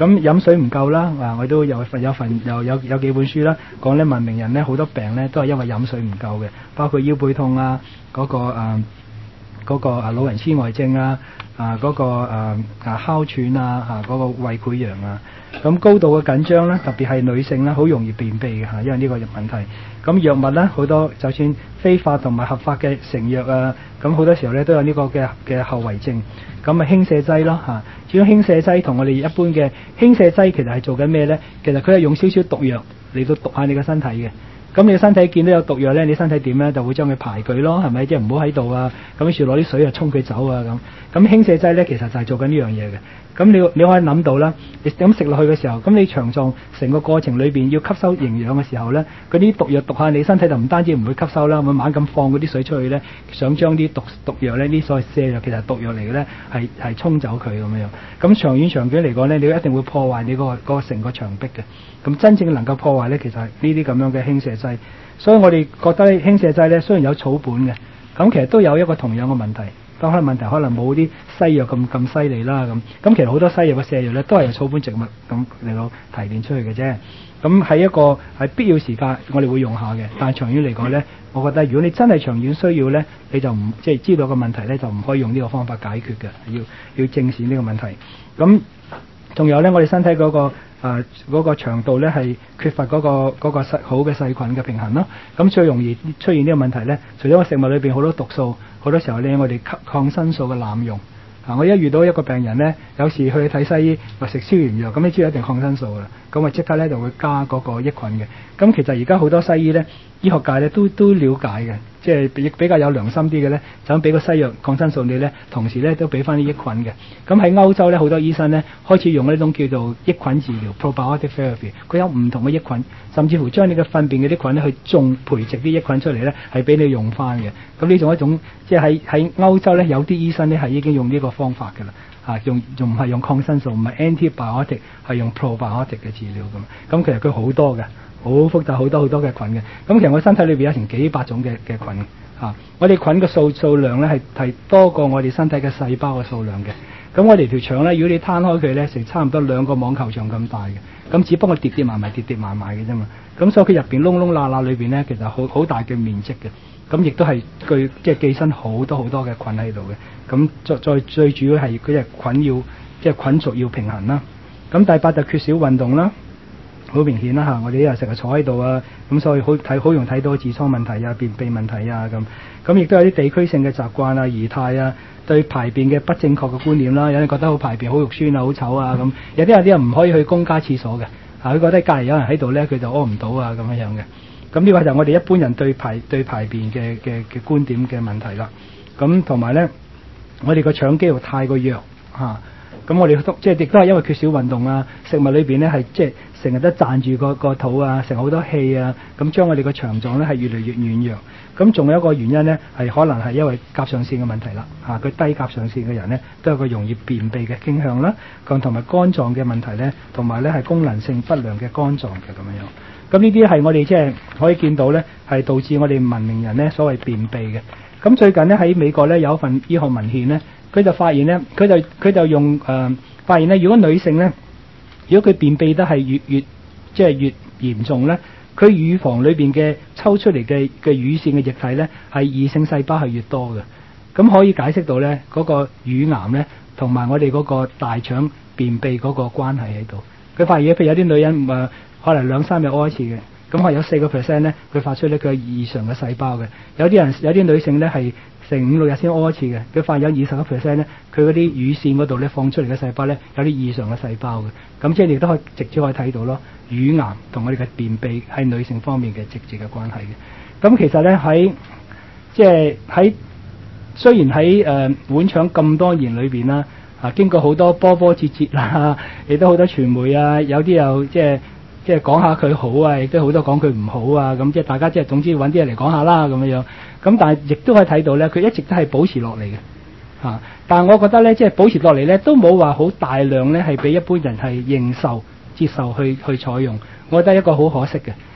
咁飲水唔夠啦，我都有幾本書啦，講咧文明人咧好多病咧都係因為飲水唔夠嘅，包括腰背痛啊，嗰個老人痴呆症啊，嗰個哮喘啊，嗰個胃潰瘍啊，咁高度嘅緊張咧，特別係女性咧，好容易便秘嘅嚇，因為呢個問題。咁藥物咧好多，就算非法同埋合法嘅成藥啊，咁好多時候咧都有呢個嘅後遺症。咁輕瀉劑咯嚇，至於輕瀉劑同我哋一般嘅輕瀉劑其實係做緊咩咧？其實佢係用少少毒藥嚟到毒下你個身體嘅。咁你身體見到有毒藥咧，你身體點咧就會將佢排佢咯，係咪？即係唔好喺度啊！咁於是攞啲水啊沖佢走啊咁。咁輕瀉劑咧其實就係做緊呢樣嘢嘅。咁你可以諗到啦，你咁食落去嘅時候，咁你腸臟成個過程裏邊要吸收營養嘅時候咧，嗰啲毒藥毒下你身體就唔單止唔會吸收啦，會猛咁放嗰啲水出去咧，想將啲毒藥咧，啲所謂瀉藥其實係毒藥嚟嘅咧，係沖走佢咁樣。咁長遠嚟講咧，你一定會破壞你嗰個成個牆壁嘅。咁真正能夠破壞咧，其實係呢啲咁樣嘅輕瀉劑。所以我哋覺得輕瀉劑咧，雖然有草本嘅，咁其實都有一個同樣嘅問題。當可能問題可能冇啲西藥咁犀利啦咁其實好多西藥嘅瀉藥咧都係由草本植物咁嚟到提煉出去嘅啫。咁喺一個喺必要時間我哋會用下嘅，但係長遠嚟講咧，我覺得如果你真係長遠需要咧，你就唔即係知道個問題咧，就唔可以用呢個方法解決嘅，要正視呢個問題。咁仲有咧，我哋身體嗰個腸道咧係缺乏嗰個好嘅細菌嘅平衡咯。咁最容易出現呢個問題咧，除咗個食物裏邊好多毒素，好多時候咧我哋抗生素嘅濫用。我一遇到一個病人咧，有時去睇西醫或食消炎藥，咁你知道一定抗生素㗎啦，咁即刻咧就會加嗰個益菌嘅。咁其實而家好多西醫咧，醫學界咧都了解嘅，即係比較有良心啲嘅咧，就咁俾個西藥抗生素你咧，同時咧都俾翻啲益菌嘅。咁喺歐洲咧，好多醫生咧開始用呢種叫做益菌治療 （probiotic therapy），佢有唔同嘅益菌，甚至乎將你嘅糞便嘅啲菌咧去培植啲益菌出嚟咧，係俾你用翻嘅。咁呢種一種即係喺歐洲咧，有啲醫生咧係已經用呢個方法㗎啦，用唔係用抗生素，唔係 antibiotic， 係用 probiotic 嘅治療咁。咁其實佢好多嘅。好複雜，好多嘅菌嘅。咁其實我身體裏邊有成幾百種嘅菌嘅。我哋菌嘅數量咧係多過我哋身體嘅細胞嘅數量嘅。咁我哋條腸咧，如果你攤開佢咧，成差唔多2個網球場咁大嘅。咁只不過疊埋埋嘅啫嘛。咁所以佢入邊窿窿罅罅裏邊咧，其實好大嘅面積嘅。咁亦都係即係寄生好多嘅菌喺度嘅。咁再最主要係佢隻菌要即係菌屬要平衡啦。咁第8就缺少運動啦。好明顯啦嚇，我哋一日成日坐喺度啊，咁所以好容易睇到痔瘡問題啊、便秘問題啊咁亦都有啲地區性嘅習慣啊、儀態啊，對排便嘅不正確嘅觀念啦，有人覺得好排便好肉酸啊、好醜啊咁，有啲人唔可以去公家廁所嘅，佢覺得隔離有人喺度咧，佢就屙唔到啊咁樣嘅。咁呢個就係我哋一般人對排便嘅觀點嘅問題啦。咁同埋咧，我哋個腸肌肉太過弱嚇。咁我哋即係亦都係因為缺少運動啊，食物裏邊咧係即係成日都賺住個肚啊，成好多氣啊，咁將我哋個腸臟咧係越嚟越軟弱。咁仲有一個原因咧係可能係因為甲狀腺嘅問題啦，佢低甲狀腺嘅人咧都有個容易便秘嘅傾向啦，同埋肝臟嘅問題咧，同埋咧係功能性不良嘅肝臟嘅咁樣。咁呢啲係我哋即係可以見到咧係導致我哋文明人咧所謂便秘嘅。咁最近咧喺美國咧有一份醫學文獻咧。佢就發現咧，佢就用發現咧，如果女性咧，如果佢便秘得係越嚴重咧，佢乳房裏邊嘅抽出嚟嘅乳腺嘅液體咧，係異性細胞係越多嘅，咁可以解釋到咧嗰個乳癌咧同埋我哋嗰個大腸便秘嗰個關係喺度。佢發現譬如有啲女人可能2-3日屙一次嘅，咁可能有4% 咧，佢發出咧佢係異常嘅細胞嘅。有啲女性咧係成5-6日先屙一次嘅，佢發現有21%咧，佢嗰啲乳腺嗰度咧放出嚟嘅細胞咧有啲異常嘅細胞嘅，咁即係亦都可以直接可以睇到咯，乳癌同我哋嘅便秘係女性方面嘅直接嘅關係嘅。咁其實咧喺雖然喺碗腸咁多年裏邊啦，經過好多波折啦，亦都好多傳媒啊，有啲又即係講下佢好啊，亦都好多講佢唔好啊，咁即係大家即係總之揾啲人嚟講下啦咁樣。咁但係亦都可以睇到咧，佢一直都係保持落嚟嘅，但係我覺得咧，即係保持落嚟咧，都冇話好大量咧係俾一般人係認受、接受去採用。我覺得一個好可惜嘅，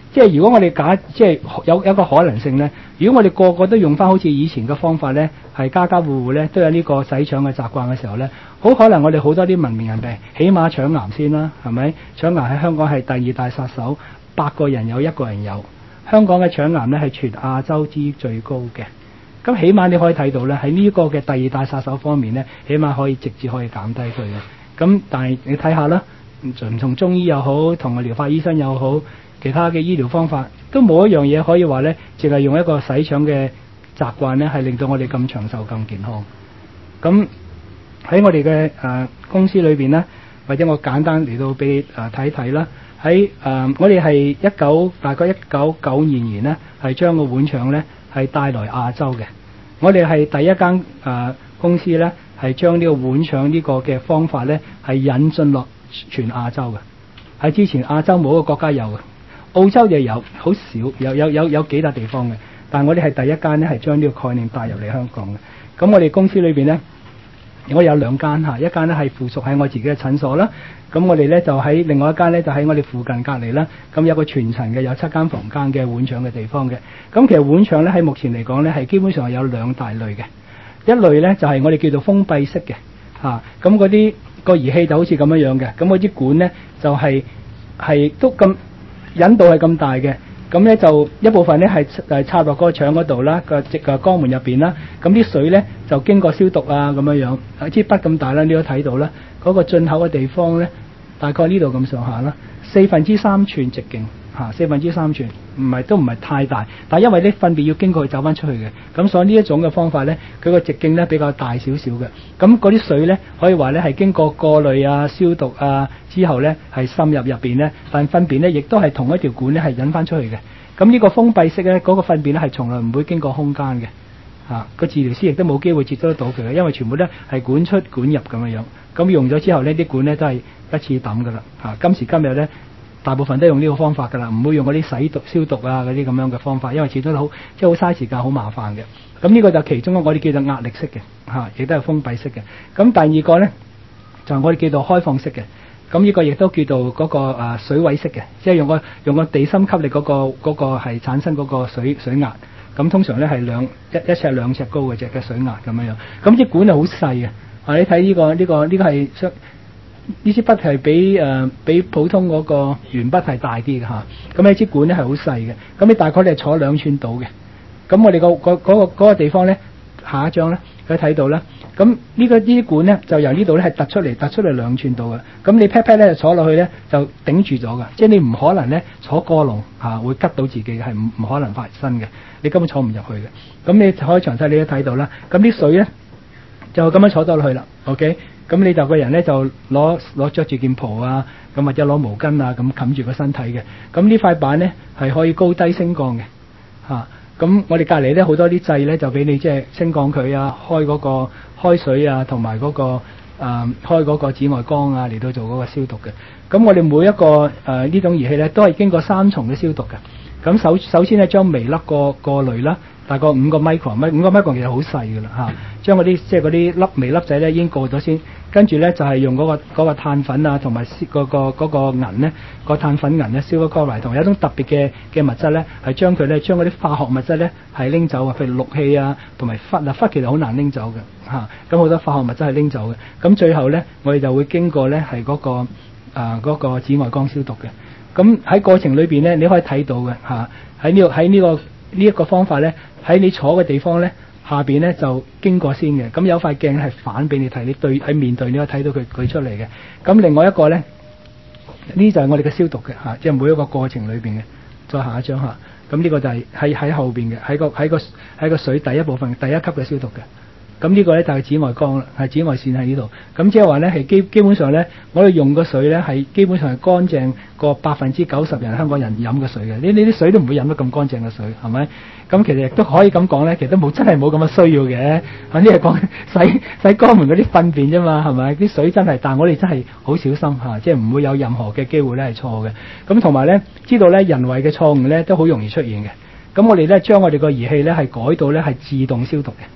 即係如果我哋即係有一個可能性咧，如果我哋個個都用翻好似以前嘅方法咧，係家家戶戶咧都有呢個洗腸嘅習慣嘅時候咧，好可能我哋好多啲文明人病，起碼腸癌先啦，係咪？腸癌喺香港係第二大殺手，8個人有1個人有。香港嘅腸癌咧係全亞洲之最高嘅。咁起碼你可以睇到咧，喺呢個嘅第二大殺手方面咧，起碼可以直接可以減低佢嘅。咁但係你睇下啦，從中醫又好，同療法醫生又好，其他嘅醫療方法都冇一樣嘢可以話咧，淨係用一個洗腸嘅習慣咧，係令到我哋咁長壽、咁健康。咁喺我哋嘅公司裏邊咧，或者我簡單嚟到俾睇睇啦。喺我哋係大概1992年咧，係將個碗腸咧係帶來亞洲嘅。我哋係第一間公司咧，係將呢個碗腸呢個嘅方法咧係引進落全亞洲嘅。喺之前亞洲冇一個國家有嘅，澳洲就有，好少有幾笪地方嘅。但係我哋係第一間咧係將呢個概念帶入嚟香港嘅。咁我哋公司裏邊咧，我有2間嚇，一間咧係附屬喺我自己嘅診所啦。咁我哋咧就喺另外一間咧就喺我哋附近隔離啦。咁有個全層嘅有7間房間嘅碗腸嘅地方嘅。咁其實碗腸咧喺目前嚟講咧係基本上係有2大類嘅。一類咧就係我哋叫做封閉式嘅嚇。咁嗰啲個儀器就好似咁樣嘅。咁嗰支管咧就係都咁引導係咁大嘅。咁咧就一部分咧係插落嗰個腸嗰度啦，個肛門入邊啦。咁啲水咧就經過消毒啊咁樣，支筆咁大啦，你都睇到啦。嗰個進口嘅地方咧，大概呢度咁上下啦，3/4寸直徑嚇，3/4寸，都唔係太大，但係因為啲糞便要經過去走翻出去嘅，咁所以呢一種嘅方法咧，佢個直徑咧比較大少少嘅。咁嗰啲水咧可以話咧係經過過濾啊、消毒啊之後咧係滲入邊咧，但糞便咧亦都係同一條管咧係引翻出去嘅。咁呢個封閉式咧，嗰個糞便咧係從來唔會經過空間嘅。個治療師亦都冇機會接觸得到佢嘅，因為全部咧係管出管入咁樣。咁用咗之後呢啲管咧都係一次抌噶啦。今時今日咧，大部分都用呢個方法噶啦，唔會用嗰啲洗毒消毒啊嗰啲咁樣嘅方法，因為始終好即係好嘥時間，好麻煩嘅。咁呢個就其中我哋叫做壓力式嘅，亦都係封閉式嘅。咁第二個咧就係我哋叫做開放式嘅。咁呢個亦都叫做嗰個水位式嘅，即係用個地心吸力嗰個係產生嗰個水壓。咁通常咧係1尺2尺高嘅隻嘅水壓咁樣。咁支管係好細嘅。你睇呢個係呢支筆係比普通嗰個鉛筆係大啲嘅嚇。咁呢支管咧係好細嘅。咁你大概你係坐2寸到嘅。咁我哋嗰個地方咧，下一張咧，佢睇到啦。咁呢啲管咧就由呢度咧係突出嚟2寸到嘅。咁你 pat 咧就坐落去咧就頂住咗㗎，即係你唔可能咧坐過籠會拮到自己嘅，係唔可能發生嘅。你根本坐唔入去嘅。咁你可以詳細你都睇到啦。咁啲水咧就咁樣坐咗落去啦。OK， 咁你就個人咧就攞著住件袍啊，咁或者攞毛巾啊咁冚住個身體嘅。咁呢塊板咧係可以高低升降嘅嚇。咁我哋隔離咧好多啲掣咧就俾你即係升降佢啊，開嗰個開水啊，同埋嗰個開嗰個紫外光啊嚟到做嗰個消毒嘅。咁我哋每一個呢種儀器咧都係經過3重嘅消毒嘅。咁首先咧將微粒過濾啦，大概5個 micron，5個 micron 其實好細㗎啦嚇。將嗰啲即係嗰啲微粒仔咧已經過咗先，跟住咧就係用嗰個碳粉啊，同埋嗰個銀咧，個碳粉銀咧 silver chloride，同埋有一種特別嘅物質咧，係將嗰啲化學物質咧係拎走啊，譬如氯氣啊，同埋氟其實好難拎走嘅嚇。咁好多化學物質係拎走嘅。咁最後咧，我哋就會經過咧係嗰個紫外光消毒嘅。咁喺過程裏邊咧，你可以睇到嘅嚇，喺呢一個方法咧，喺你坐嘅地方咧，下邊咧就經過先嘅。咁有塊鏡係反俾你睇，你對喺面對你可以睇到佢舉出嚟嘅。咁另外一個咧，呢就係我哋嘅消毒嘅嚇，即係每一個過程裏邊嘅。再下一張嚇，咁呢個就係喺後邊嘅，喺個水第一部分第一級嘅消毒嘅。咁呢個咧就係紫外光啦，係紫外線喺呢度。咁即係話咧係基本上咧，我哋用個水咧係基本上係乾淨過90%人香港人飲嘅水嘅。呢啲水都唔會飲得咁乾淨嘅水，係咪？咁其實亦都可以咁講咧，其實都真係冇咁嘅需要嘅。反正係講洗肛門嗰啲糞便啫嘛，係咪？啲水真係，但係我哋真係好小心嚇，即係唔會有任何嘅機會咧係錯嘅。咁同埋咧，知道咧人為嘅錯誤咧都好容易出現嘅。咁我哋咧將我哋個儀器咧係改到咧係自動消毒嘅。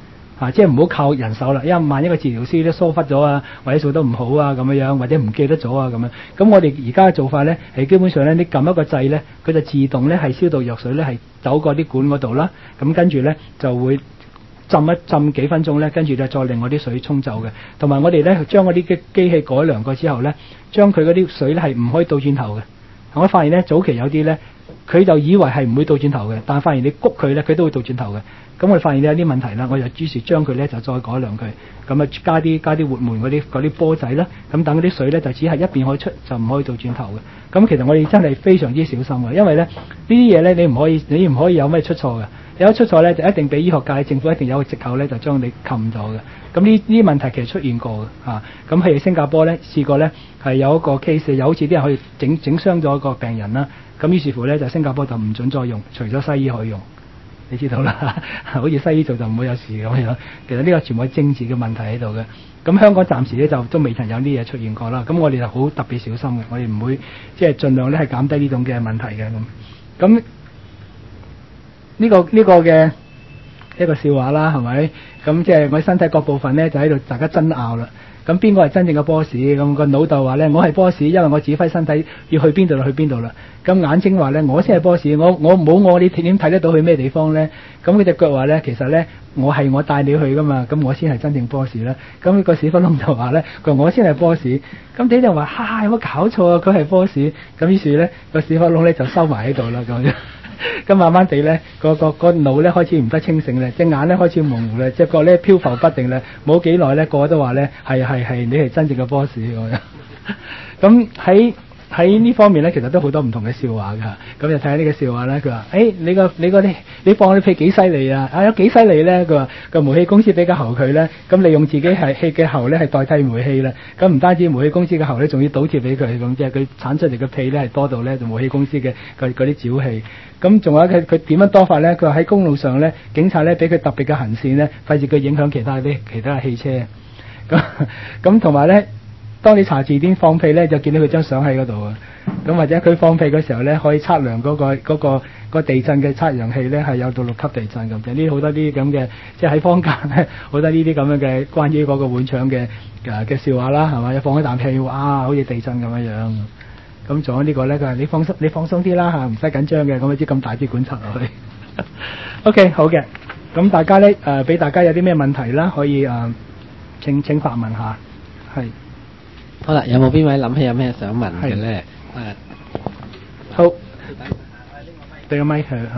即係唔好靠人手啦，因為萬一個治療師都疏忽咗啊，或者做得唔好啊咁樣，或者唔記得咗啊咁樣。咁我哋而家嘅做法咧係基本上咧，你撳一個掣咧，佢就自動咧係消毒藥水咧係走過啲管嗰度啦，咁跟住咧就會浸一浸幾分鐘咧，跟住就再令我啲水沖走嘅。同埋我哋咧將嗰啲機器改良過之後咧，將佢嗰啲水咧係唔可以倒轉頭嘅。我發現咧早期有啲咧，佢就以為係唔會倒轉頭嘅，但係發現你谷佢咧，佢都會倒轉頭嘅。咁我哋發現有啲問題啦，我就於是將佢咧就再改良佢，咁啊加啲活門嗰啲波仔啦，咁等嗰啲水咧就只係一邊可以出，就唔可以倒轉頭嘅。咁其實我哋真係非常之小心嘅，因為咧呢啲嘢咧你唔可以有咩出錯嘅。有一出錯咧，就一定俾醫學界政府一定有個藉口咧，就將你冚咗嘅。咁呢啲問題其實出現過嘅嚇。咁譬如新加坡咧試過咧係有一個 case，又好似啲人可以整傷咗個病人啦。咁於是乎咧就新加坡就唔準再用，除咗西醫可以用。你知道啦，好似西醫做就唔會有事咁樣。其實呢個全部係政治嘅問題喺度嘅。咁香港暫時咧就都未曾有啲嘢出現過啦。咁我哋就好特別小心嘅，我哋唔會即係盡量咧係減低呢種嘅問題嘅咁。呢個嘅一個笑話啦，係咪？咁即係我身體各部分咧就喺度大家爭拗啦。咁邊個係真正嘅 boss？ 咁個腦就話咧，我係 boss， 因為我指揮身體要去邊度就去邊度啦。咁眼睛話咧，我先係 boss， 我冇我你點睇得到去咩地方咧？咁佢隻腳話咧，其實咧我係我帶你去噶嘛，咁我先係真正 boss 啦。咁個屎忽窿就話咧，佢話我先係 boss。咁啲人話有冇搞錯啊？佢係 boss。咁於是咧個屎忽窿咧就收埋喺度啦咁樣。咁慢慢地咧，個腦咧開始唔得清醒咧，隻眼咧開始模糊咧，隻腳咧漂浮不定咧，冇幾耐咧，個個都話咧係你係真正嘅 boss 咁樣。咁喺呢方面咧，其實都好多唔同嘅笑話㗎。咁就睇下呢個笑話咧，佢話：你放你屁幾犀利啊！有幾犀利咧？佢話個煤氣公司俾個喉佢咧，咁你用自己係氣嘅喉咧係代替煤氣啦。咁唔單止煤氣公司嘅喉咧，仲要倒貼俾佢，咁即係佢產出嚟嘅屁咧係多到咧就煤氣公司嘅嗰啲沼氣。咁仲有佢點樣多法咧？佢話喺公路上咧，警察咧俾佢特別嘅行線咧，費事佢影響其他嘅汽車。咁同埋咧。當你查字典放屁咧，就見到佢張相喺嗰度啊！咁或者佢放屁嘅時候咧，可以測量嗰個地震嘅測量器咧，係有到6級地震咁嘅。呢好多啲咁嘅，即係喺坊間咧，好多呢啲咁樣嘅關於嗰個碗腸嘅笑話啦，係嘛？一放一啖氣，哇，好似地震咁樣。咁仲有呢個咧，佢話你放鬆啲啦嚇，唔使緊張嘅。咁你知咁大支管插落去。OK， 好嘅。咁大家咧俾大家有啲咩問題啦，可以請發問下，係。 好啦，有冇邊位諗起有咩想問嘅咧？ 好，對個咪佢好。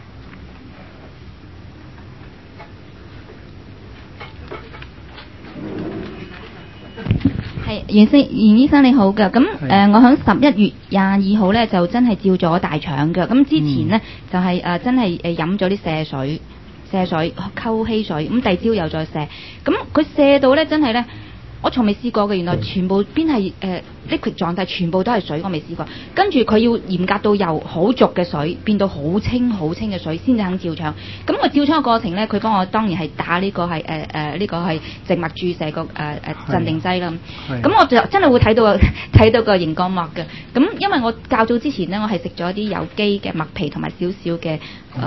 係袁醫生你好㗎，咁我響11月22號咧就真係照咗大腸㗎，咁之前咧就係真係飲咗啲瀉水溝稀水，咁第二朝又再瀉，咁佢瀉到咧真係咧。我從未試過嘅，原來全部邊係liquid狀態，全部都係水，我未試過。跟住佢要嚴格到由好濁嘅水變到好清嘅水先至肯照腸。咁我照腸嘅過程咧，佢幫我當然係打呢個係呢個係靜脈注射個鎮定劑啦。咁我就真係會睇到個熒光幕嘅。咁因為我較早之前咧，我係食咗啲有機嘅麥皮同埋少少嘅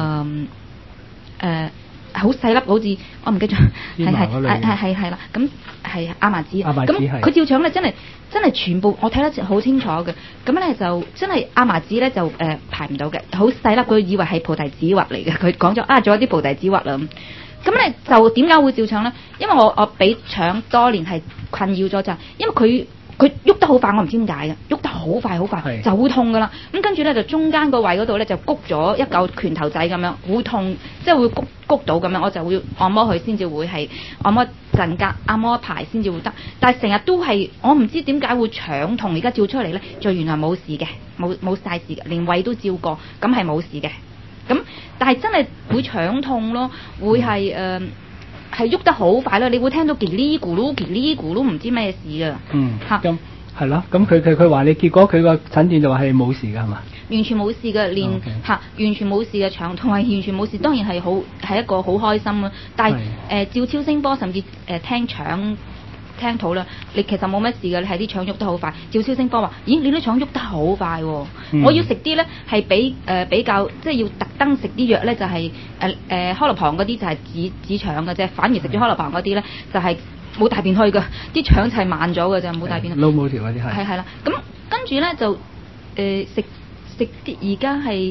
好細粒，好似我唔記得咗，係啦，咁係亞麻籽，咁佢照腸咧真係全部我睇得好清楚嘅，咁咧就真係亞麻籽咧就排唔到嘅，好細粒，佢以為係菩提子核嚟嘅，佢講咗仲有啲菩提子核啦咁咧就點解會照腸咧？因為我俾腸多年係困擾咗就係因為佢喐得好快，我唔知點解嘅，喐得好快就會痛噶啦。咁跟住咧就中間個位嗰度咧就谷咗一嚿拳頭仔咁樣，會痛，即係會谷到咁樣，我就會按摩佢先至會係按摩陣間，按摩一排先至會得。但係成日都係我唔知點解會腸痛，而家照出嚟咧就原來冇事嘅，冇晒事嘅，連胃都照過，咁係冇事嘅。咁但係真係會腸痛咯，會係係喐得好快啦！你會聽到嘰哩咕嚕唔知咩事啊！ 咁係咯，咁佢話你結果佢個診斷就話係冇事㗎係嘛？ 完全冇事嘅，連完全冇事嘅腸痛係完全冇事，當然係一個好開心啊！但係照超聲波甚至聽腸聽到啦，你其實冇乜事嘅，你係啲腸喐得好快。照超聲波話：咦，你啲腸喐得好快喎！我要食啲咧係比較即係要特登食啲藥咧，就係開羅旁嗰啲就係止腸嘅啫，反而食咗開羅旁嗰啲咧就係冇大便去嘅，啲腸就係慢咗嘅啫，冇大便去。 撈冇條嗰啲係。係啦，咁跟住咧就食啲而家係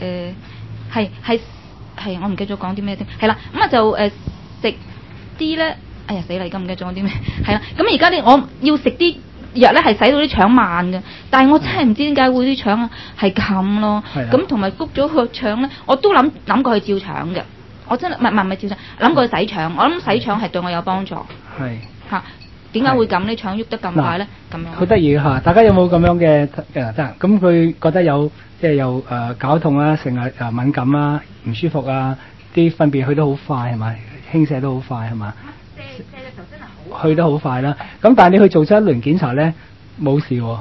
係我唔記得咗講啲咩添。係啦，咁啊就食啲咧。哎呀死啦！而家唔記得咗啲咩，係啦。咁而家咧，我要食啲藥咧，係使到啲腸慢嘅。但係我真係唔知點解會啲腸啊係咁咯。咁同埋谷咗個腸咧，我都諗過去照腸嘅。我真係唔係照腸，諗過去洗腸。我諗洗腸係對我有幫助。係嚇，點解會咁呢？腸喐得咁快咧？咁樣好得意嚇！大家有冇咁樣嘅咁佢覺得有即係有絞痛啊，成日敏感啊，唔舒服啊，啲糞便去得好快係咪？輕瀉得好快係嘛？去得好快啦，咁但係你去做咗一輪檢查咧，冇事喎，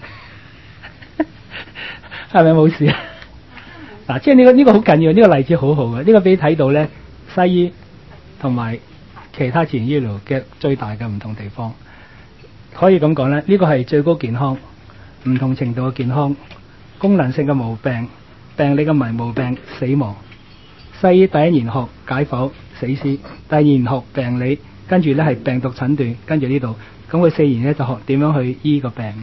係咪冇事啊？嗱，即係呢個好緊要，呢個例子好好嘅，呢個俾你睇到咧，西醫同埋其他自然醫療嘅最大嘅唔同地方，可以咁講咧，呢個係最高健康，唔同程度嘅健康，功能性嘅毛病，病理嘅毛病，死亡。西醫第一研學解剖死屍，第二研學病理。跟住咧係病毒診斷，跟住呢度，咁佢4年咧就學點樣去醫個病。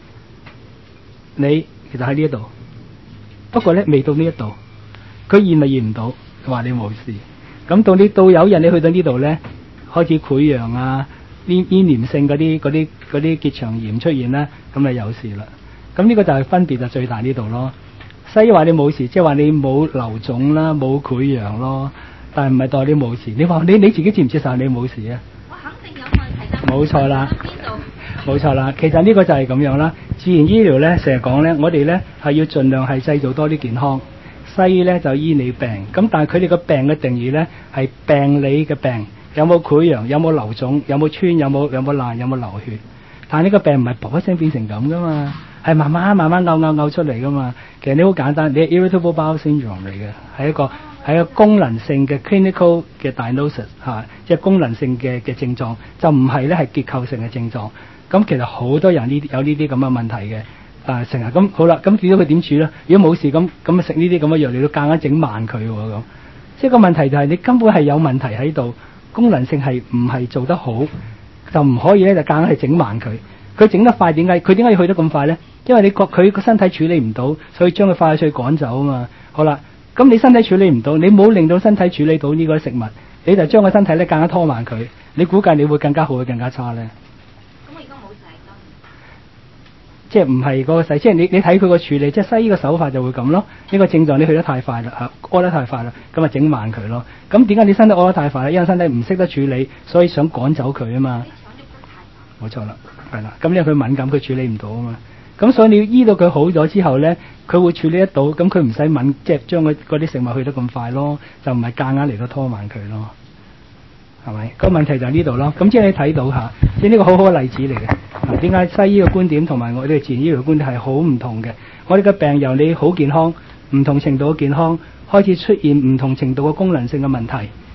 你其實喺呢一度，不過咧未到呢一度，佢驗咪驗唔到，話你冇事。咁到有人你去到呢度咧，開始潰瘍啊，黏連性嗰啲結腸炎出現咧，咁就有事啦。咁呢個就係分別就最大呢度咯。西醫話你冇事，即係話你冇流腫啦，冇潰瘍咯。但係唔係代你冇事，你話你自己接唔接受你冇事啊？我肯定有問題。冇錯啦，冇錯啦。其實呢個就係咁樣啦。自然醫療咧成日講咧，我哋咧係要盡量係製造多啲健康。西醫咧就醫你病，咁但係佢哋個病嘅定義咧係病理嘅病，有冇潰瘍，有冇流腫，有冇穿，有冇爛，有冇流血。但係呢個病唔係啵一聲變成咁噶嘛，係慢慢嘔出嚟噶嘛。其實你好簡單，你係 irritable bowel syndrome 嚟嘅，係一個功能性嘅 clinical 嘅 diagnosis 即係功能性嘅症狀，就唔係咧係結構性嘅症狀。咁其實好多人有呢啲咁嘅問題嘅，但係成日咁好啦，咁至於佢點處咧？如果冇事咁食呢啲咁嘅藥嚟到夾硬整慢佢喎咁，即係個問題就係你根本係有問題喺度，功能性係唔係做得好，就唔可以咧就夾硬係整慢佢。佢整得快點解？佢點解要去得咁快咧？因為佢個身體處理唔到，所以將佢快脆趕走啊嘛。好啦。咁你身體處理唔到，你冇令到身體處理到呢個食物，你就將個身體咧更加拖慢佢，你估計你會更加好，更加差咧？咁我而家冇食，即係唔係嗰個洗，即係你睇佢個處理，即係西醫嘅手法就會咁咯。呢個症狀你去得太快啦，屙得太快啦，咁啊整慢佢咯。咁點解你身體屙得太快咧？因為身體唔識得處理，所以想趕走佢啊嘛。冇錯啦，係啦。咁因為佢敏感，佢處理唔到啊嘛。咁所以你要醫到佢好咗之後咧，佢會處理得到，咁佢唔使即係將嗰啲食物去得咁快咯，就唔係夾硬嚟到拖慢佢咯，係咪？個問題就係呢度咯。咁即係你睇到下，即係呢個好好嘅例子嚟嘅。點解西醫嘅觀點同埋我哋自然醫療嘅觀點係好唔同嘅？我哋嘅病由你好健康，唔同程度嘅健康開始出現唔同程度嘅功能性嘅問題。